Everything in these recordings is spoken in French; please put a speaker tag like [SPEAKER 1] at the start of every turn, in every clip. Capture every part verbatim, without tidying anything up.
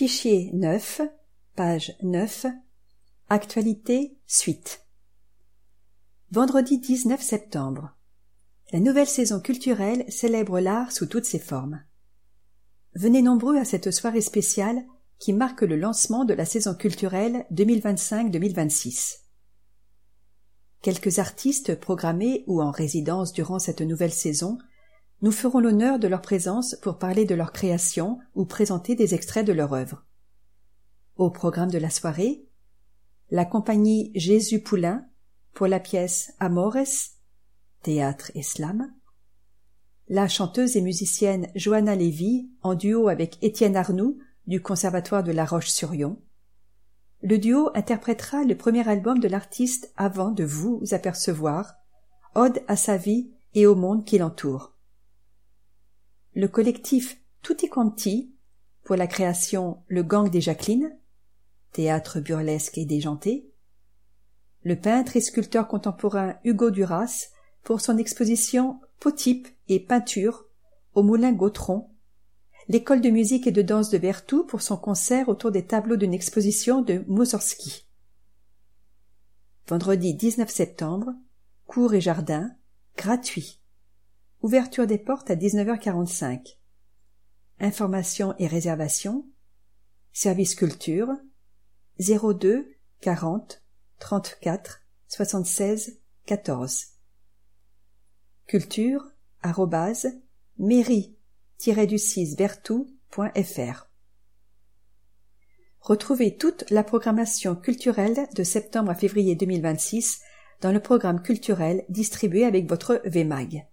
[SPEAKER 1] Fichier neuf, page neuf, Actualité, suite. Vendredi dix-neuf septembre. La nouvelle saison culturelle célèbre l'art sous toutes ses formes. Venez nombreux à cette soirée spéciale qui marque le lancement de la saison culturelle deux mille vingt-cinq deux mille vingt-six. Quelques artistes programmés ou en résidence durant cette nouvelle saison nous feront l'honneur de leur présence pour parler de leur création ou présenter des extraits de leur œuvre. Au programme de la soirée, la compagnie Jésus Poulain pour la pièce Amores, théâtre et slam, la chanteuse et musicienne Johanna Lévy en duo avec Étienne Arnoux du Conservatoire de La Roche-sur-Yon. Le duo interprétera le premier album de l'artiste avant de vous apercevoir, Ode à sa vie et au monde qui l'entoure. Le collectif Tutti Quanti pour la création Le Gang des Jacqueline, théâtre burlesque et déjanté, le peintre et sculpteur contemporain Hugo Duras pour son exposition Potype et peinture au Moulin Gautron, l'école de musique et de danse de Vertou pour son concert autour des tableaux d'une exposition de Mussorgsky. Vendredi dix-neuf septembre, cours et jardin, gratuit. Ouverture des portes à dix-neuf heures quarante-cinq. Informations et réservations, service culture, zéro deux quarante trente-quatre soixante-seize quatorze. Culture arobase mairie du six vertou point f r. Retrouvez toute la programmation culturelle de septembre à février deux mille vingt-six dans le programme culturel distribué avec votre V M A G.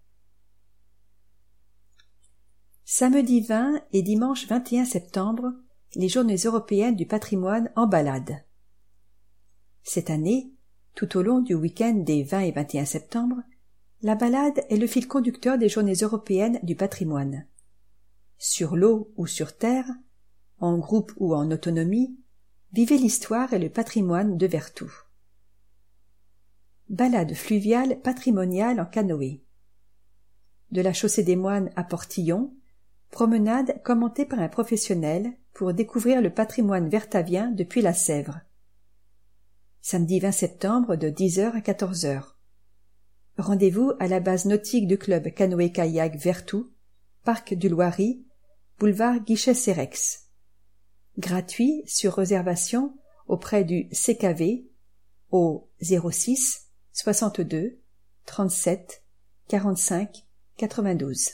[SPEAKER 1] Samedi vingt et dimanche vingt et un septembre, les Journées européennes du patrimoine en balade. Cette année, tout au long du week-end des vingt et vingt et un septembre, la balade est le fil conducteur des Journées européennes du patrimoine. Sur l'eau ou sur terre, en groupe ou en autonomie, vivez l'histoire et le patrimoine de Vertou. Balade fluviale patrimoniale en canoë. De la Chaussée des Moines à Portillon, promenade commentée par un professionnel pour découvrir le patrimoine vertavien depuis la Sèvre. Samedi vingt septembre de dix heures à quatorze heures. Rendez-vous à la base nautique du club canoë-kayak Vertou, parc du Loiry, boulevard Guichet-Sérex. Gratuit sur réservation auprès du C K V au zéro six soixante-deux trente-sept quarante-cinq quatre-vingt-douze.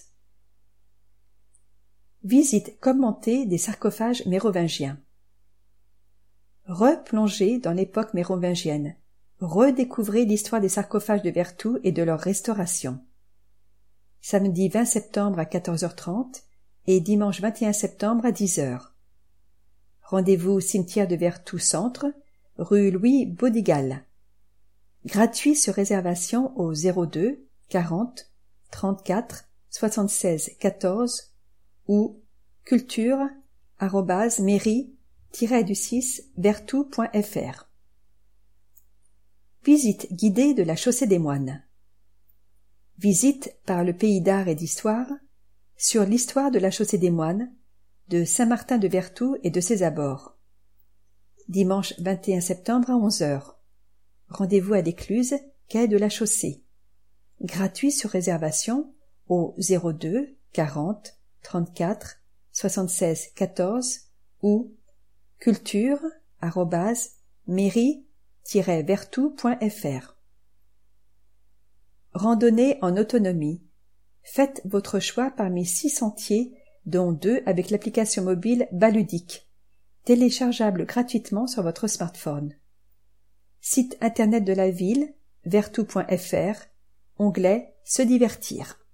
[SPEAKER 1] Visite commentée des sarcophages mérovingiens. Replongez dans l'époque mérovingienne. Redécouvrez l'histoire des sarcophages de Vertou et de leur restauration. Samedi vingt septembre à quatorze heures trente et dimanche vingt et un septembre à dix heures. Rendez-vous au cimetière de Vertou Centre, rue Louis Baudigal. Gratuit sur réservation au zéro deux quarante trente-quatre soixante-seize quatorze ou culture arobase mairie du six vertou point f r. Visite guidée de la Chaussée des Moines. Visite par le pays d'art et d'histoire sur l'histoire de la Chaussée des Moines, de Saint-Martin de Vertou et de ses abords. Dimanche vingt et un septembre à onze heures. Rendez-vous à l'Écluse, quai de la Chaussée. Gratuit sur réservation au zéro deux quarante trente-quatre soixante-seize quatorze ou culture arobase mairie vertou point f r. Randonnée en autonomie. Faites votre choix parmi six sentiers, dont deux avec l'application mobile Baludique, téléchargeable gratuitement sur votre smartphone. Site internet de la ville, vertou point f r, onglet Se divertir.